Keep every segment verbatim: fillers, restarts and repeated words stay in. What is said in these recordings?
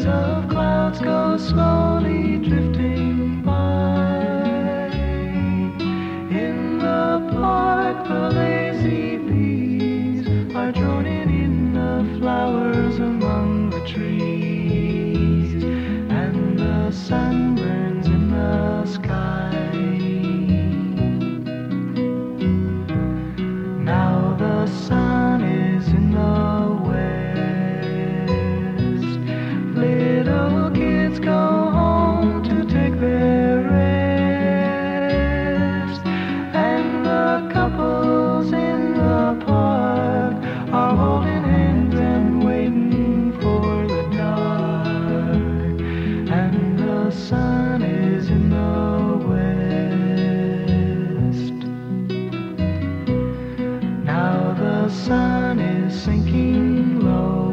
of clouds go slowly drifting by. In the park the lazy bees are droning in the flowers among the trees, and the sun burns in the sky. Now the sun is in the west. Little kids go home to take their rest, and the couples in the park are holding hands and waiting for the dark. And the sun is in the west. Now the sun is sinking low.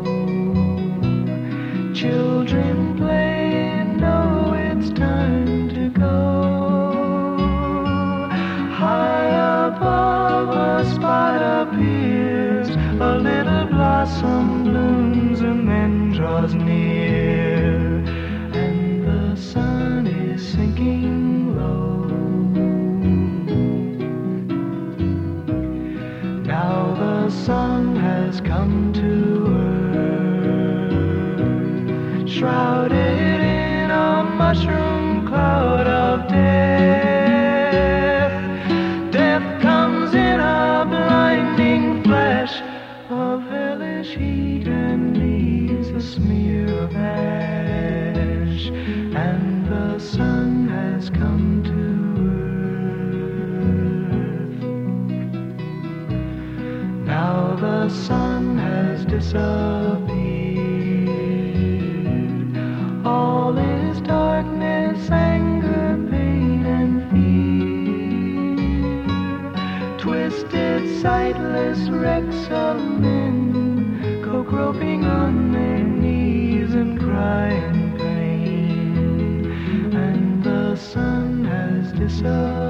Children play and know it's time to go. High above a spot appears, a little blossom blooms and then draws near, and the sun is sinking low. Now the sun has come to earth, shrouded in a mushroom cloud of death. Death comes in a blinding flash of hellish heat and leaves a smear of ash, and the sun has come to earth. Now the sun has disappeared. All is darkness, anger, pain, and fear. Twisted, sightless wrecks of men go groping on their knees and cry in pain, and the sun has disappeared.